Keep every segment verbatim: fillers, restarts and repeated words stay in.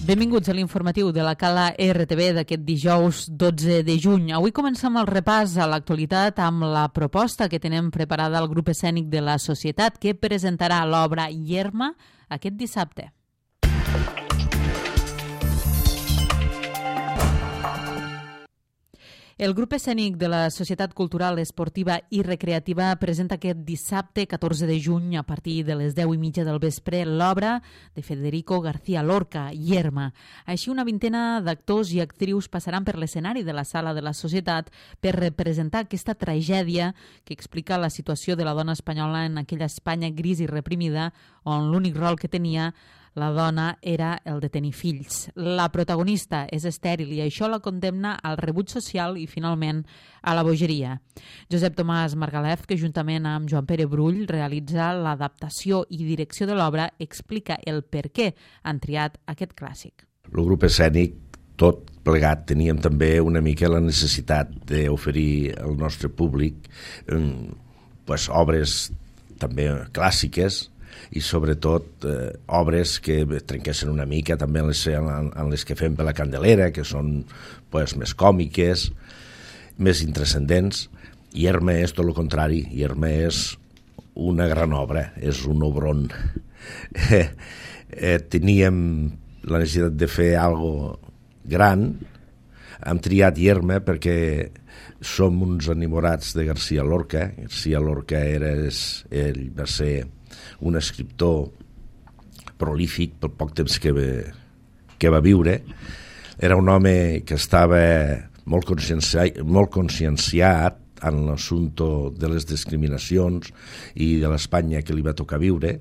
Benvinguts a l'informatiu de la Cala R T V d'aquest dijous dotze de juny. Avui comencem el repàs a l'actualitat amb la proposta que tenem preparada al grup escènic de la Societat, que presentarà l'obra Yerma aquest dissabte. El grup escènic de la Societat Cultural, Esportiva i Recreativa presenta aquest dissabte catorze de juny a partir de les deu i mitja del vespre l'obra de Federico García Lorca, Yerma. Així, una vintena d'actors i actrius passaran per l'escenari de la Sala de la Societat per representar aquesta tragèdia que explica la situació de la dona espanyola en aquella Espanya gris i reprimida on l'únic rol que tenia la dona era el de tenir fills. La protagonista és estèril i això la condemna al rebuig social i, finalment, a la bogeria. Josep Tomàs Margalef, que juntament amb Joan Pere Brull realitza l'adaptació i direcció de l'obra, explica el per què han triat aquest clàssic. El grup escènic, tot plegat, teníem també una mica la necessitat d'oferir al nostre públic eh, pues, obres també clàssiques, i sobretot eh, obres que trenquessin una mica també en les, en, en les que fem per la Candelera, que són pues, més còmiques, més intrascendents. Yerma és tot el contrari, Yerma és una gran obra, és un obron. Eh, eh, teníem la necessitat de fer algo gran, hem triat Yerma perquè som uns enamorats de García Lorca. García Lorca era, ell va ser un escriptor prolífic pel poc temps que va, que va viure. Era un home que estava molt conscienciat, molt conscienciat en l'assumpte de les discriminacions i de l'Espanya que li va tocar viure.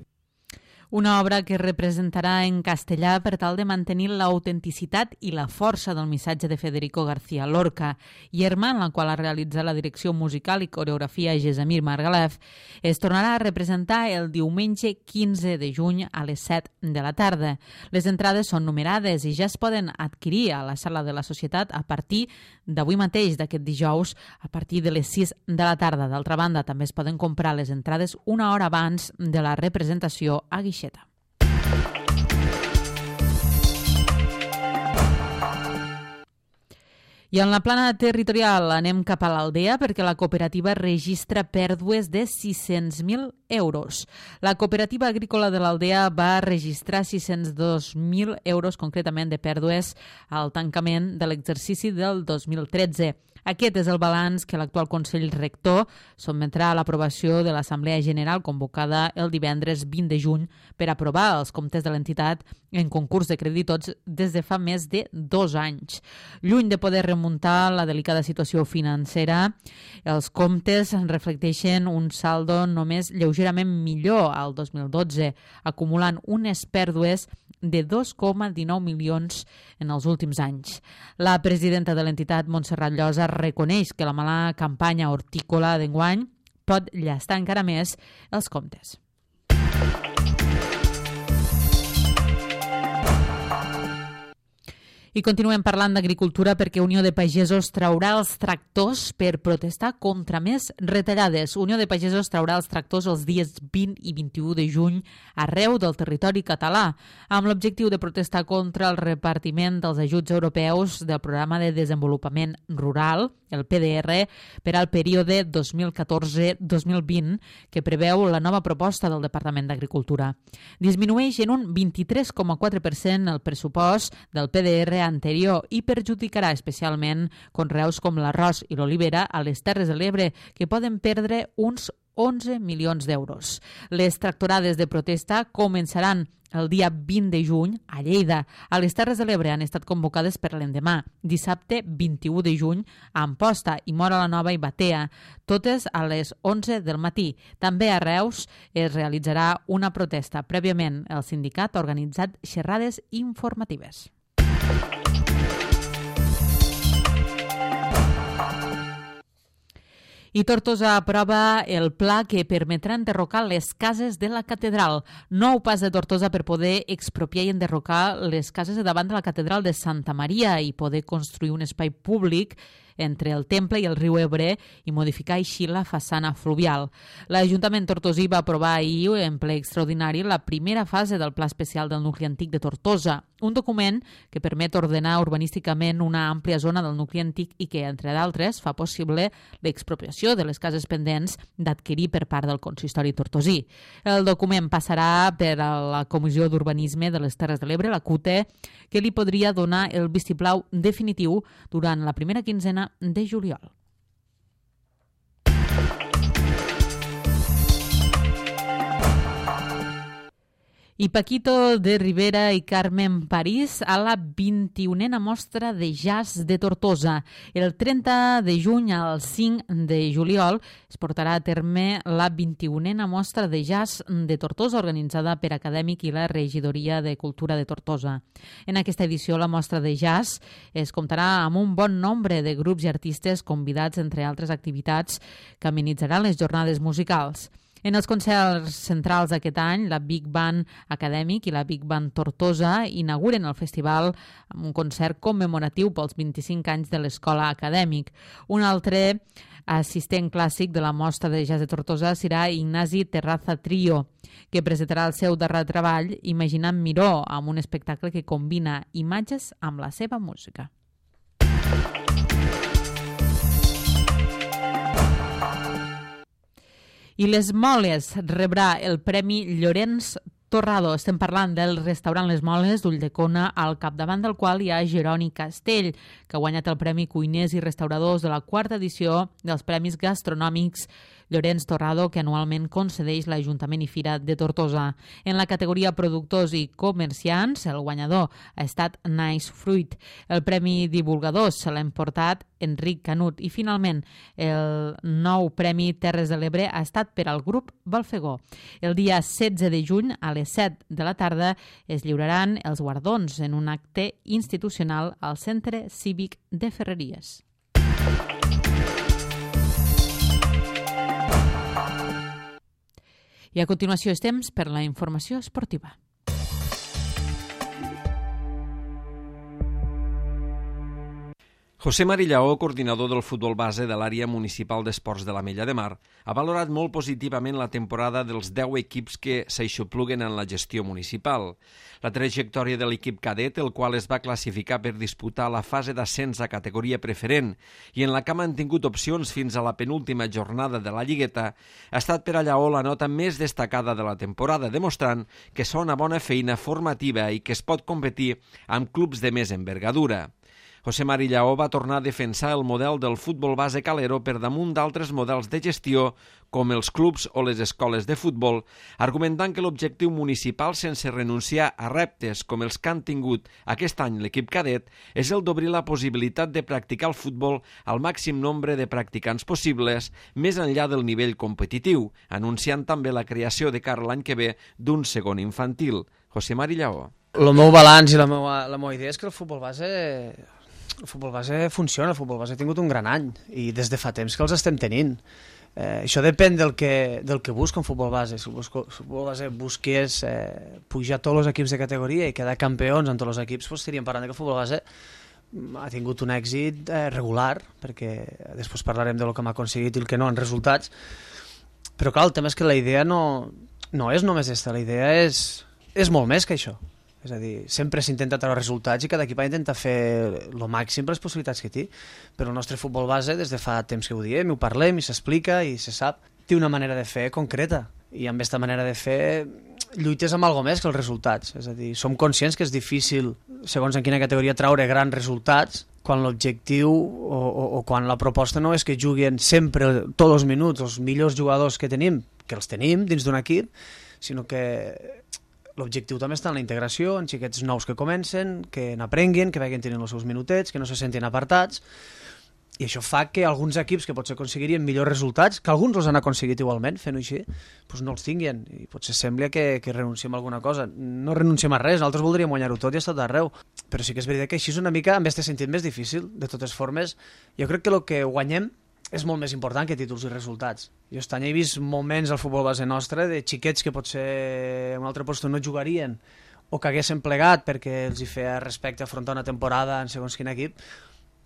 Una obra que representarà en castellà per tal de mantenir l'autenticitat i la força del missatge de Federico García Lorca. Yerma, en la qual ha realitzat la direcció musical i coreografia Gesamir Margalef, es tornarà a representar el diumenge quinze de juny a les set de la tarda. Les entrades són numerades i ja es poden adquirir a la Sala de la Societat a partir d'avui mateix, d'aquest dijous, a partir de les sis de la tarda. D'altra banda, també es poden comprar les entrades una hora abans de la representació a Guixeta. I en la plana territorial anem cap a l'Aldea perquè la cooperativa registra pèrdues de sis-cents mil euros. La cooperativa agrícola de l'Aldea va registrar sis-cents dos mil euros concretament de pèrdues al tancament de l'exercici del dos mil tretze. Aquest és el balanç que l'actual Consell Rector sotmetrà a l'aprovació de l'Assemblea General convocada el divendres vint de juny per aprovar els comptes de l'entitat en concurs de creditors des de fa més de dos anys. Lluny de poder remuntar la delicada situació financera, els comptes reflecteixen un saldo només lleugerament millor al dos mil dotze, acumulant unes pèrdues de dos coma dinou milions en els últims anys. La presidenta de l'entitat, Montserrat Llosa, reconeix que la mala campanya hortícola d'enguany pot llastar encara més els comptes. I continuem parlant d'agricultura perquè Unió de Pagesos traurà els tractors per protestar contra més retallades. Unió de Pagesos traurà els tractors els dies vint i vint-i-u de juny arreu del territori català, amb l'objectiu de protestar contra el repartiment dels ajuts europeus del Programa de Desenvolupament Rural, el P D R, per al període dos mil catorze dos mil vint, que preveu la nova proposta del Departament d'Agricultura. Disminueix en un vint-i-tres coma quatre per cent el pressupost del P D R anterior i perjudicarà especialment conreus com l'arròs i l'olivera a les Terres de l'Ebre, que poden perdre uns onze milions d'euros. Les tractorades de protesta començaran el dia vint de juny a Lleida. A les Terres de l'Ebre han estat convocades per l'endemà, dissabte vint-i-u de juny, a Amposta i Móra la Nova i Batea, totes a les onze del matí. També a Reus es realitzarà una protesta. Prèviament, el sindicat ha organitzat xerrades informatives. I Tortosa aprova el pla que permetrà enderrocar les cases de la catedral. Nou pas de Tortosa per poder expropiar i enderrocar les cases de davant de la catedral de Santa Maria i poder construir un espai públic entre el temple i el riu Ebre i modificar així la façana fluvial. L'Ajuntament tortosí va aprovar ahir en ple extraordinari la primera fase del Pla Especial del Nucli Antic de Tortosa, un document que permet ordenar urbanísticament una àmplia zona del nucli antic i que, entre d'altres, fa possible l'expropiació de les cases pendents d'adquirir per part del consistori tortosí. El document passarà per a la Comissió d'Urbanisme de les Terres de l'Ebre, la C U T E, que li podria donar el vistiplau definitiu durant la primera quinzena de juliol. I Paquito de Rivera i Carmen París a la vint-i-unena mostra de jazz de Tortosa. El trenta de juny al cinc de juliol es portarà a terme la vint-i-unena mostra de jazz de Tortosa organitzada per Acadèmic i la Regidoria de Cultura de Tortosa. En aquesta edició la mostra de jazz es comptarà amb un bon nombre de grups i artistes convidats, entre altres activitats que amenitzaran les jornades musicals. En els concerts centrals d'aquest any, la Big Band Acadèmic i la Big Band Tortosa inauguren el festival amb un concert commemoratiu pels vint-i-cinc anys de l'Escola Acadèmic. Un altre assistent clàssic de la mostra de jazz de Tortosa serà Ignasi Terraza Trio, que presentarà el seu darrer treball Imaginant Miró, amb un espectacle que combina imatges amb la seva música. I Les Moles rebrà el Premi Llorenç Torrado. Estem parlant del restaurant Les Moles d'Ulldecona, al capdavant del qual hi ha Jeroni Castell, que ha guanyat el Premi Cuiners i Restauradors de la quarta edició dels Premis Gastronòmics Llorenç Torrado, que anualment concedeix l'Ajuntament i Fira de Tortosa. En la categoria Productors i Comerciants, el guanyador ha estat Nice Fruit. El Premi Divulgadors se l'ha emportat Enric Canut. I finalment, el nou Premi Terres de l'Ebre ha estat per al grup Balfegó. El dia setze de juny, a les set de la tarda, es lliuraran els guardons en un acte institucional al Centre Cívic de Ferreries. I a continuació és temps per la informació esportiva. José Marillaó, coordinador del futbol base de l'àrea municipal d'esports de l'Ametlla de Mar, ha valorat molt positivament la temporada dels deu equips que s'aixopluguen en la gestió municipal. La trajectòria de l'equip cadet, el qual es va classificar per disputar la fase d'ascens a categoria preferent i en la que ha mantingut opcions fins a la penúltima jornada de la Lligueta, ha estat per a Lleó la nota més destacada de la temporada, demostrant que és una bona feina formativa i que es pot competir amb clubs de més envergadura. José Marillaó va tornar a defensar el model del futbol base calero per damunt d'altres models de gestió, com els clubs o les escoles de futbol, argumentant que l'objectiu municipal, sense renunciar a reptes com els que han tingut aquest any l'equip cadet, és el d'obrir la possibilitat de practicar el futbol al màxim nombre de practicants possibles, més enllà del nivell competitiu, anunciant també la creació de cara a l'any que ve d'un segon infantil. José Marillaó. El meu balanç i la meva, la meva idea és que el futbol base... El futbol base funciona, el futbol base ha tingut un gran any i des de fa temps que els estem tenint. Eh, això depèn del que, del que busca un futbol base. Si el futbol base busqués eh, pujar tots els equips de categoria i quedar campions en tots els equips, doncs estaríem parlant que el futbol base ha tingut un èxit eh, regular, perquè després parlarem del que hem aconseguit i el que no en resultats. Però clar, el tema és que la idea no, no és només aquesta, la idea és, és molt més que això. És a dir, sempre s'intenta treure resultats i cada equip ha d'intentar fer el màxim per les possibilitats que té. Però el nostre futbol base, des de fa temps que ho diem, ho parlem i s'explica i se sap, té una manera de fer concreta. I amb aquesta manera de fer lluites amb alguna més que els resultats. És a dir, som conscients que és difícil, segons en quina categoria, treure grans resultats quan l'objectiu o, o, o quan la proposta no és que juguen sempre, tots els minuts, els millors jugadors que tenim, que els tenim dins d'un equip, sinó que l'objectiu també està en la integració, en xiquets nous que comencen, que n'aprenguin, que vagin tenint els seus minutets, que no se sentin apartats, i això fa que alguns equips que potser aconseguirien millors resultats, que alguns els han aconseguit igualment, fent-ho així, doncs no els tinguin, i potser sembla que, que renunciem a alguna cosa. No renunciem a res, nosaltres voldríem guanyar-ho tot i estar d'arreu, però sí que és veritat que així és una mica, amb aquest sentit, més difícil. De totes formes, jo crec que el que guanyem és molt més important que títols i resultats. Jo aquest any he vist moments al futbol base nostre de xiquets que potser en un altre lloc no jugarien o que haguessin plegat perquè els hi feia respecte afrontar una temporada en segons quin equip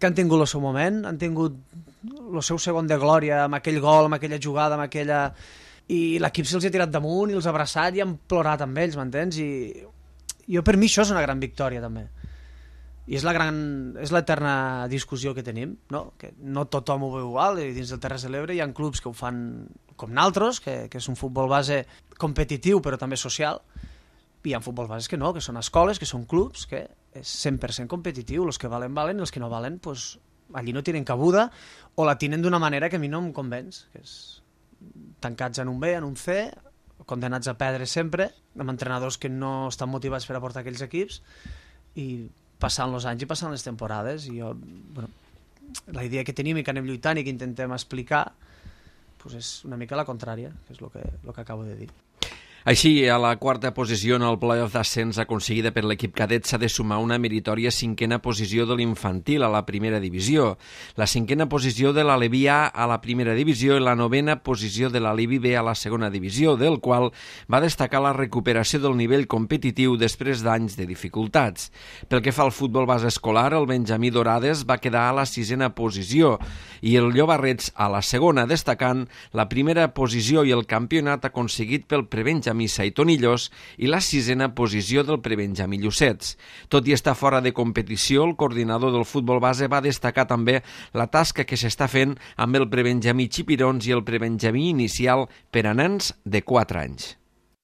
que han tingut el seu moment, han tingut el seu segon de glòria amb aquell gol, amb aquella jugada, amb aquella... I l'equip se'ls ha tirat damunt i els ha abraçat i han plorat amb ells, m'entens? I jo, per mi, això és una gran victòria, també. I és la gran, és l'eterna discussió que tenim, no? Que no tothom ho veu igual, i dins del Terres de l'Ebre hi ha clubs que ho fan com naltros, que, que és un futbol base competitiu però també social, i hi ha futbol bases que no, que són escoles, que són clubs, que és cent per cent competitiu, els que valen, valen, i els que no valen, pues, allí no tenen cabuda, o la tenen d'una manera que a mi no em convenç, que és tancats en un B, en un C, condenats a perdre sempre, amb entrenadors que no estan motivats per a portar aquells equips, i passant els anys i passant les temporades, i jo, bueno, la idea que tenim i que anem lluitant i que intentem explicar, pues és una mica la contrària, que és el que, el que acabo de dir. Així, a la quarta posició en el play-off d'ascens aconseguida per l'equip cadet s'ha de sumar una meritòria cinquena posició de l'infantil a la primera divisió, la cinquena posició de l'Alevi A a la primera divisió i la novena posició de l'Alevi B a la segona divisió, del qual va destacar la recuperació del nivell competitiu després d'anys de dificultats. Pel que fa al futbol base escolar, el Benjamí Dorades va quedar a la sisena posició i el Llobarrets a la segona, destacant la primera posició i el campionat aconseguit pel Prebenjamí Saitonillos i la sisena posició del Prebenjamí Llucets. Tot i estar fora de competició, el coordinador del futbol base va destacar també la tasca que s'està fent amb el Prebenjamí Xipirons i el Prebenjamí inicial per a nens de quatre anys.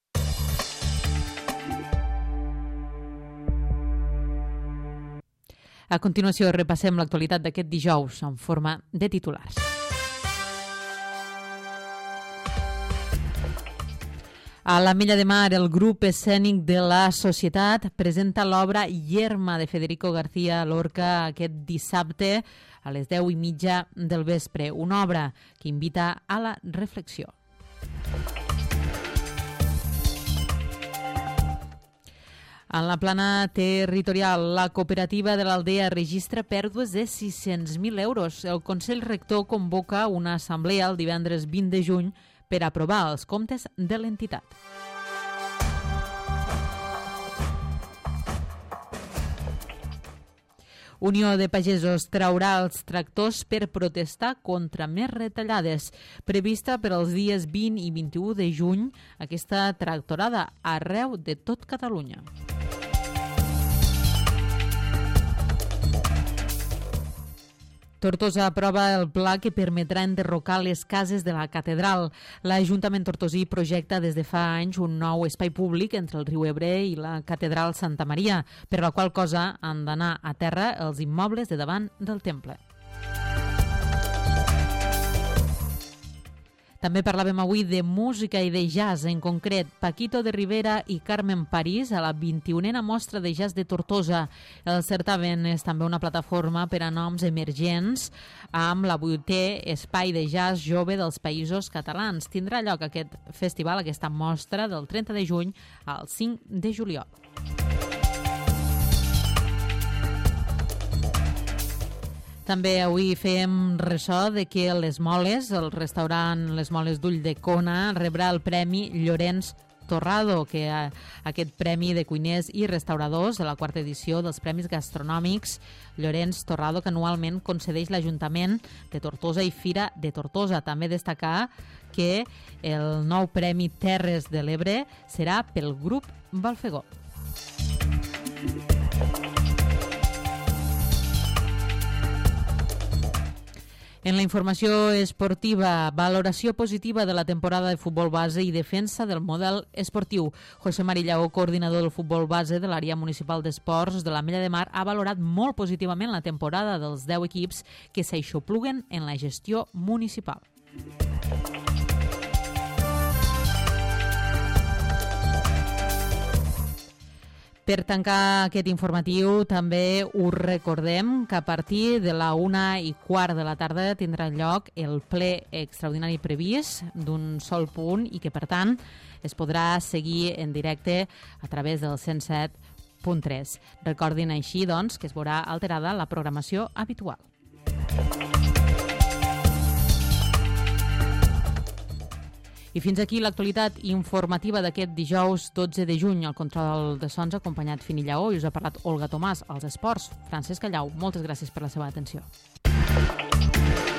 A continuació repassem l'actualitat d'aquest dijous en forma de titulars. A l'Ametlla de Mar, el grup escènic de la Societat presenta l'obra Yerma de Federico García Lorca aquest dissabte a les deu i mitja del vespre, una obra que invita a la reflexió. En la plana territorial, la cooperativa de l'Aldea registra pèrdues de sis-cents mil euros. El Consell Rector convoca una assemblea el divendres vint de juny per aprovar els comptes de l'entitat. Unió de Pagesos traurà els tractors per protestar contra més retallades. Prevista per als dies vint i vint-i-u de juny, aquesta tractorada arreu de tot Catalunya. Tortosa aprova el pla que permetrà enderrocar les cases de la catedral. L'Ajuntament tortosí projecta des de fa anys un nou espai públic entre el riu Ebre i la catedral Santa Maria, per la qual cosa han d'anar a terra els immobles de davant del temple. També parlàvem avui de música i de jazz, en concret Paquito de Rivera i Carmen París a la vint-i-unena mostra de jazz de Tortosa. El certamen és també una plataforma per a noms emergents amb la vuitè espai de jazz jove dels Països Catalans. Tindrà lloc aquest festival, aquesta mostra, del trenta de juny al cinc de juliol. També avui fem ressò de que Les Moles, el restaurant Les Moles d'Ull de Cona, rebrà el Premi Llorenç Torrado, que aquest premi de cuiners i restauradors de la quarta edició dels Premis Gastronòmics Llorenç Torrado, que anualment concedeix l'Ajuntament de Tortosa i Fira de Tortosa. També destacar que el nou Premi Terres de l'Ebre serà pel grup Balfegó. En la informació esportiva, valoració positiva de la temporada de futbol base i defensa del model esportiu. José Mari Lleó, coordinador del futbol base de l'àrea municipal d'esports de l'Ametlla de Mar, ha valorat molt positivament la temporada dels deu equips que s'aixopluguen en la gestió municipal. Per tancar aquest informatiu, també us recordem que a partir de la una i quart de la tarda tindrà lloc el ple extraordinari previst d'un sol punt i que, per tant, es podrà seguir en directe a través del cent set punt tres. Recordin així, doncs, que es veurà alterada la programació habitual. I fins aquí l'actualitat informativa d'aquest dijous dotze de juny. Al control de sons acompanyat Fini Lleó i us ha parlat Olga Tomàs. Als esports, Francesc Callau. Moltes gràcies per la seva atenció.